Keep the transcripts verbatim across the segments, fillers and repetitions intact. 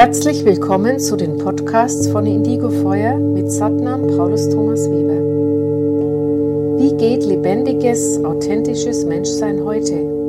Herzlich willkommen zu den Podcasts von Indigo Feuer mit Satnam Paulus Thomas Weber. Wie geht lebendiges, authentisches Menschsein heute?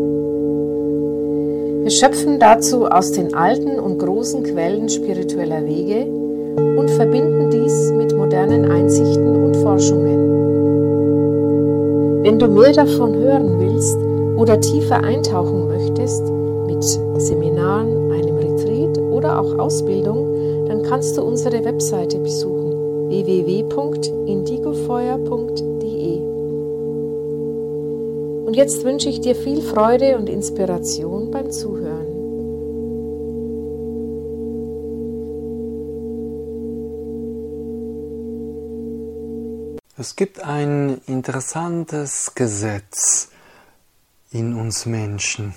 Wir schöpfen dazu aus den alten und großen Quellen spiritueller Wege und verbinden dies mit modernen Einsichten und Forschungen. Wenn du mehr davon hören willst oder tiefer eintauchen möchtest, mit Seminaren, einem Retreat oder auch Ausbildung, dann kannst du unsere Webseite besuchen w w w punkt indigofeuer punkt d e. Und jetzt wünsche ich dir viel Freude und Inspiration beim Zuhören. Es gibt ein interessantes Gesetz in uns Menschen.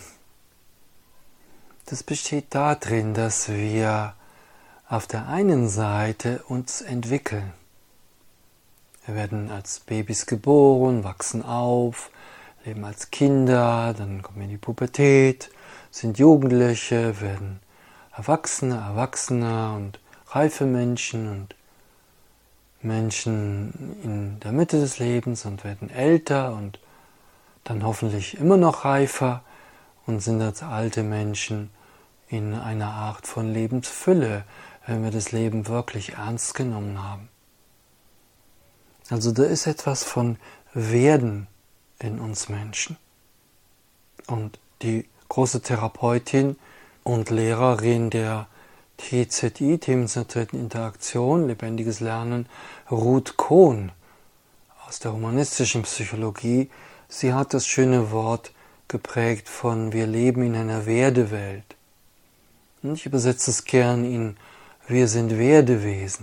Das besteht darin, dass wir auf der einen Seite uns entwickeln. Wir werden als Babys geboren, wachsen auf, leben als Kinder, dann kommen wir in die Pubertät, sind Jugendliche, werden Erwachsene, Erwachsene und reife Menschen und Menschen in der Mitte des Lebens und werden älter und dann hoffentlich immer noch reifer und sind als alte Menschen in einer Art von Lebensfülle, wenn wir das Leben wirklich ernst genommen haben. Also da ist etwas von Werden in uns Menschen. Und die große Therapeutin und Lehrerin der T Z I, Themenzentrierten Interaktion, lebendiges Lernen, Ruth Kohn aus der humanistischen Psychologie, sie hat das schöne Wort geprägt von wir leben in einer Werdewelt. Und ich übersetze es gern in wir sind Werdewesen.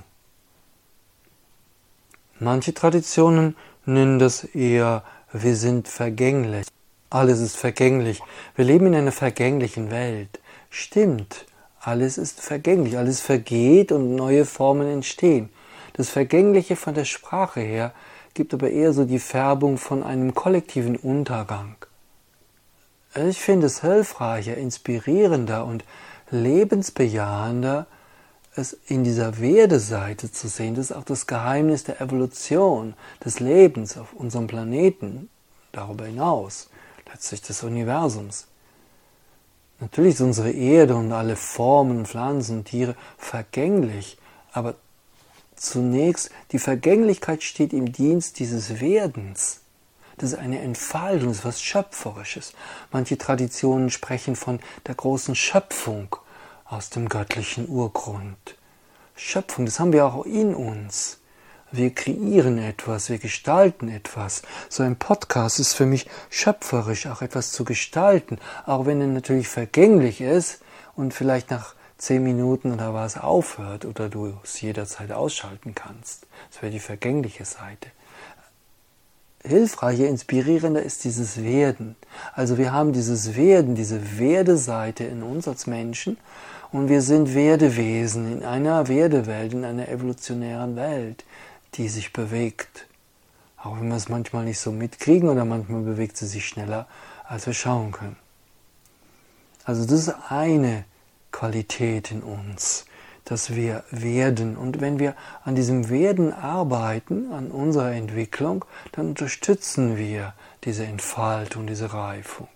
Manche Traditionen nennen das eher wir sind vergänglich. Alles ist vergänglich. Wir leben in einer vergänglichen Welt. Stimmt, alles ist vergänglich. Alles vergeht und neue Formen entstehen. Das Vergängliche von der Sprache her gibt aber eher so die Färbung von einem kollektiven Untergang. Ich finde es hilfreicher, inspirierender und lebensbejahender, es in dieser Werdeseite zu sehen. Das ist auch das Geheimnis der Evolution, des Lebens auf unserem Planeten, darüber hinaus, letztlich des Universums. Natürlich ist unsere Erde und alle Formen, Pflanzen und Tiere vergänglich, aber zunächst, die Vergänglichkeit steht im Dienst dieses Werdens. Das ist eine Entfaltung, das ist was Schöpferisches. Manche Traditionen sprechen von der großen Schöpfung aus dem göttlichen Urgrund. Schöpfung, das haben wir auch in uns. Wir kreieren etwas, wir gestalten etwas. So ein Podcast ist für mich schöpferisch, auch etwas zu gestalten, auch wenn er natürlich vergänglich ist und vielleicht nach zehn Minuten oder was aufhört oder du es jederzeit ausschalten kannst. Das wäre die vergängliche Seite. Hilfreicher, inspirierender ist dieses Werden. Also wir haben dieses Werden, diese Werdeseite in uns als Menschen und wir sind Werdewesen in einer Werdewelt, in einer evolutionären Welt, die sich bewegt. Auch wenn wir es manchmal nicht so mitkriegen oder manchmal bewegt sie sich schneller, als wir schauen können. Also das ist eine Qualität in uns, dass wir werden. Und wenn wir an diesem Werden arbeiten, an unserer Entwicklung, dann unterstützen wir diese Entfaltung, diese Reifung.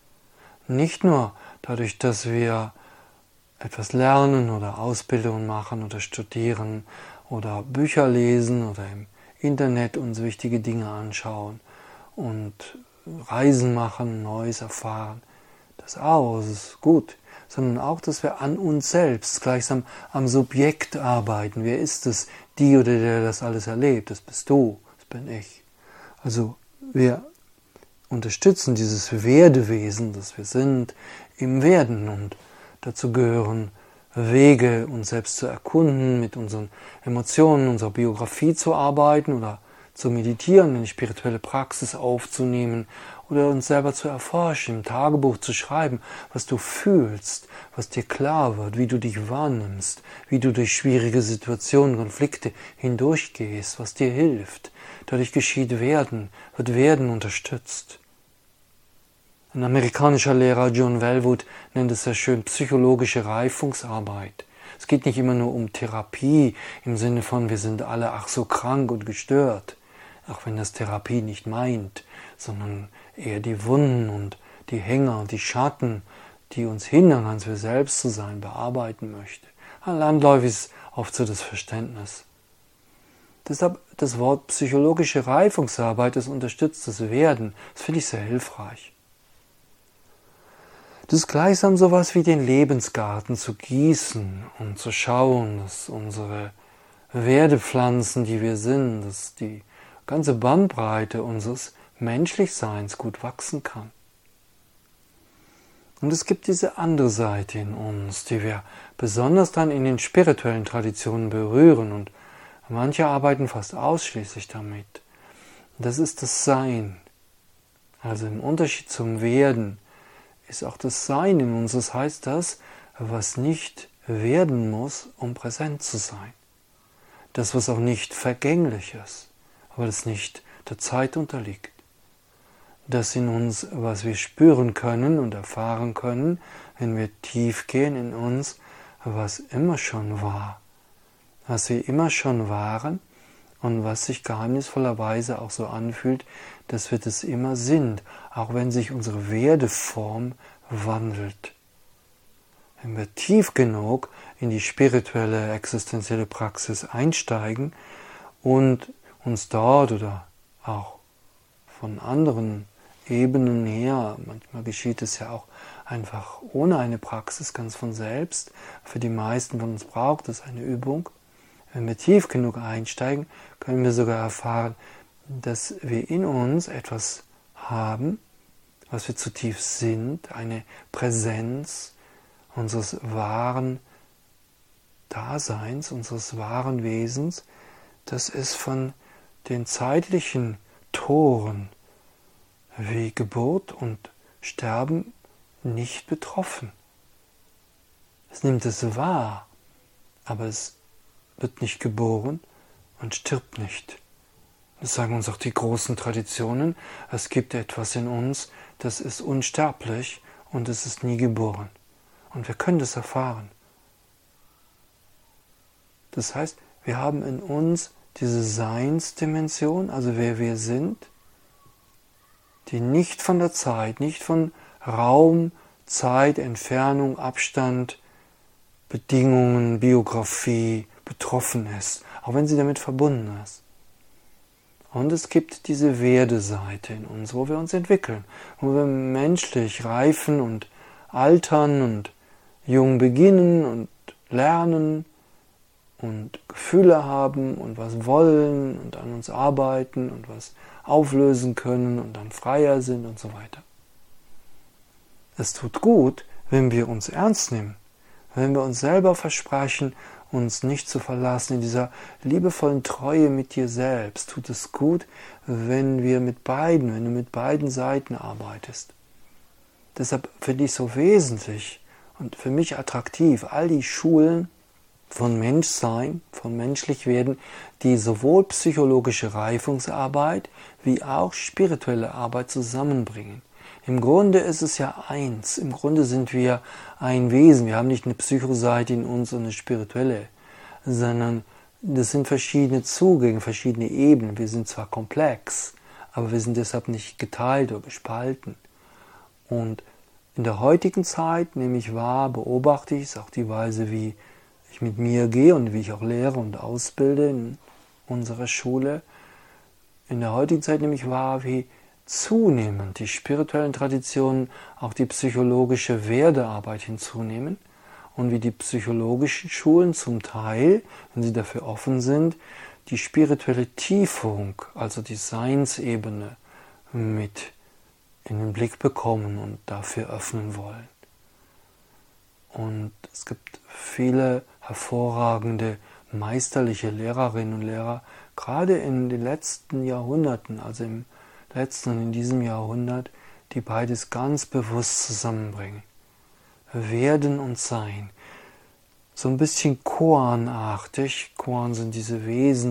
Nicht nur dadurch, dass wir etwas lernen oder Ausbildung machen oder studieren oder Bücher lesen oder im Internet uns wichtige Dinge anschauen und Reisen machen, Neues erfahren. Das auch, das ist gut. Sondern auch, dass wir an uns selbst, gleichsam am Subjekt arbeiten. Wer ist es, die oder der das alles erlebt? Das bist du, das bin ich. Also wir unterstützen dieses Werdewesen, das wir sind, im Werden. Und dazu gehören Wege, uns selbst zu erkunden, mit unseren Emotionen, unserer Biografie zu arbeiten oder zu meditieren, eine spirituelle Praxis aufzunehmen oder uns selber zu erforschen, im Tagebuch zu schreiben, was du fühlst, was dir klar wird, wie du dich wahrnimmst, wie du durch schwierige Situationen, Konflikte hindurchgehst, was dir hilft. Dadurch geschieht Werden, wird Werden unterstützt. Ein amerikanischer Lehrer, John Welwood, nennt es sehr schön psychologische Reifungsarbeit. Es geht nicht immer nur um Therapie im Sinne von, wir sind alle ach so krank und gestört, auch wenn das Therapie nicht meint, sondern eher die Wunden und die Hänger und die Schatten, die uns hindern, als wir selbst zu sein, bearbeiten möchte. Landläufig ist oft so das Verständnis. Deshalb das Wort psychologische Reifungsarbeit, das unterstützt das Werden, das finde ich sehr hilfreich. Das ist gleichsam sowas wie den Lebensgarten zu gießen und zu schauen, dass unsere Werdepflanzen, die wir sind, dass die ganze Bandbreite unseres Menschlichseins gut wachsen kann. Und es gibt diese andere Seite in uns, die wir besonders dann in den spirituellen Traditionen berühren und manche arbeiten fast ausschließlich damit. Das ist das Sein. Also im Unterschied zum Werden ist auch das Sein in uns. Das heißt das, was nicht werden muss, um präsent zu sein. Das, was auch nicht vergänglich ist, aber das nicht der Zeit unterliegt. Das in uns, was wir spüren können und erfahren können, wenn wir tief gehen in uns, was immer schon war, was wir immer schon waren und was sich geheimnisvollerweise auch so anfühlt, dass wir das immer sind, auch wenn sich unsere Werdeform wandelt. Wenn wir tief genug in die spirituelle, existenzielle Praxis einsteigen und uns dort oder auch von anderen Ebenen her, manchmal geschieht es ja auch einfach ohne eine Praxis, ganz von selbst. Für die meisten von uns braucht es eine Übung. Wenn wir tief genug einsteigen, können wir sogar erfahren, dass wir in uns etwas haben, was wir zutiefst sind, eine Präsenz unseres wahren Daseins, unseres wahren Wesens, das ist von den zeitlichen Toren wie Geburt und Sterben nicht betroffen. Es nimmt es wahr, aber es wird nicht geboren und stirbt nicht. Das sagen uns auch die großen Traditionen. Es gibt etwas in uns, das ist unsterblich und es ist nie geboren. Und wir können das erfahren. Das heißt, wir haben in uns diese Seinsdimension, also wer wir sind, die nicht von der Zeit, nicht von Raum, Zeit, Entfernung, Abstand, Bedingungen, Biografie betroffen ist, auch wenn sie damit verbunden ist. Und es gibt diese Werdeseite in uns, wo wir uns entwickeln, wo wir menschlich reifen und altern und jung beginnen und lernen und Gefühle haben und was wollen und an uns arbeiten und was auflösen können und dann freier sind und so weiter. Es tut gut, wenn wir uns ernst nehmen, wenn wir uns selber versprechen, uns nicht zu verlassen in dieser liebevollen Treue mit dir selbst. Tut es gut, wenn wir mit beiden, wenn du mit beiden Seiten arbeitest. Deshalb finde ich so wesentlich und für mich attraktiv all die Schulen von Menschsein, von Menschlichwerden, die sowohl psychologische Reifungsarbeit wie auch spirituelle Arbeit zusammenbringen. Im Grunde ist es ja eins, im Grunde sind wir ein Wesen, wir haben nicht eine Psychoseite in uns und eine spirituelle, sondern das sind verschiedene Zugänge, verschiedene Ebenen. Wir sind zwar komplex, aber wir sind deshalb nicht geteilt oder gespalten. Und in der heutigen Zeit nehme ich wahr, beobachte ich es, auch die Weise, wie ich mit mir gehe und wie ich auch lehre und ausbilde in unserer Schule. In der heutigen Zeit nehme ich wahr, wie zunehmend die spirituellen Traditionen auch die psychologische Werdearbeit hinzunehmen und wie die psychologischen Schulen zum Teil, wenn sie dafür offen sind, die spirituelle Tiefung, also die Seinsebene mit in den Blick bekommen und dafür öffnen wollen. Und es gibt viele hervorragende, meisterliche Lehrerinnen und Lehrer, gerade in den letzten Jahrhunderten, also im letzten und in diesem Jahrhundert, die beides ganz bewusst zusammenbringen. Werden und Sein. So ein bisschen Koan-artig. Koan sind diese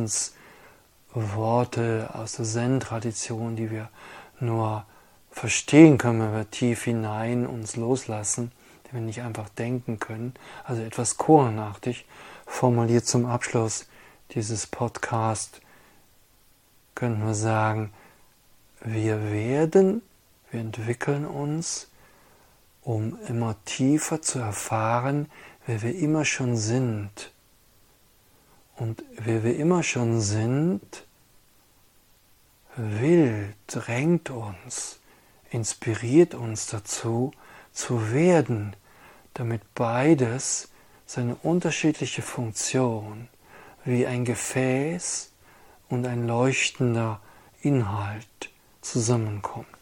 Wesensworte aus der Zen-Tradition, die wir nur verstehen können, wenn wir tief hinein uns loslassen, die wir nicht einfach denken können. Also etwas chorenartig formuliert zum Abschluss dieses Podcasts können wir sagen, wir werden, wir entwickeln uns, um immer tiefer zu erfahren, wer wir immer schon sind. Und wer wir immer schon sind, will, drängt uns, inspiriert uns dazu, zu werden, damit beides seine unterschiedliche Funktion wie ein Gefäß und ein leuchtender Inhalt zusammenkommt.